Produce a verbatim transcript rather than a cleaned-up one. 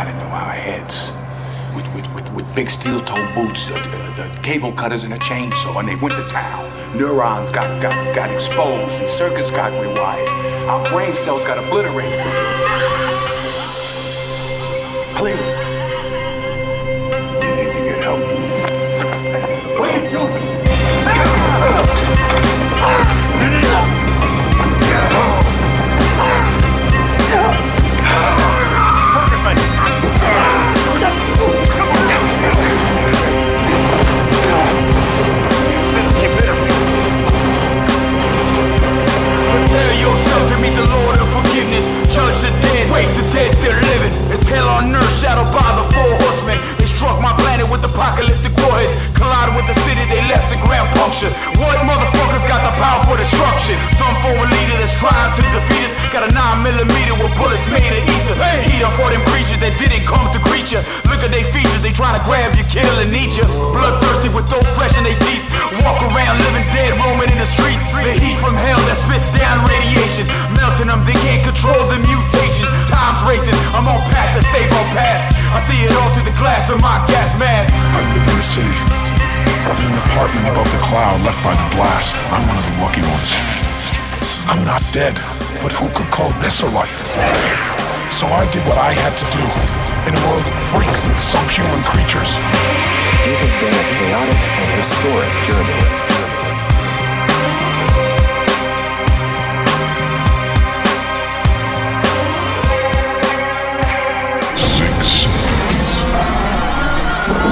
got into our heads. With, with, with, with big steel-toe boots, uh, uh, uh, cable cutters, and a chainsaw, and they went to town. Neurons got, got, got exposed, and circuits got rewired. Our brain cells got obliterated. Clearly, you need to get help. What are you doing? Prepare yourself to meet the Lord of forgiveness. Judge the dead, wake the dead still living. It's hell on earth, shadowed by the four horsemen. They struck my planet with apocalyptic warheads, collided with the city, they left the ground punctured. What motherfuckers got the power for destruction? Some former leader that's trying to defeat us got a nine millimeter with bullets made of ether. Heat up for them creatures that didn't come to greet you. Look at they features, they trying to grab you, kill and eat you. Bloodthirsty with no flesh in their teeth. Walk around living dead, roaming in the streets. The heat from hell that spits down radiation, melting them, they can't control the mutation. Time's racing, I'm on path to save our past. I see it all through the glass of my gas mask. I live in the city, in an apartment above the cloud left by the blast. I'm one of the lucky ones. I'm not dead, but who could call this a life? So I did what I had to do in a world of freaks and subhuman creatures. It had been a chaotic and historic journey.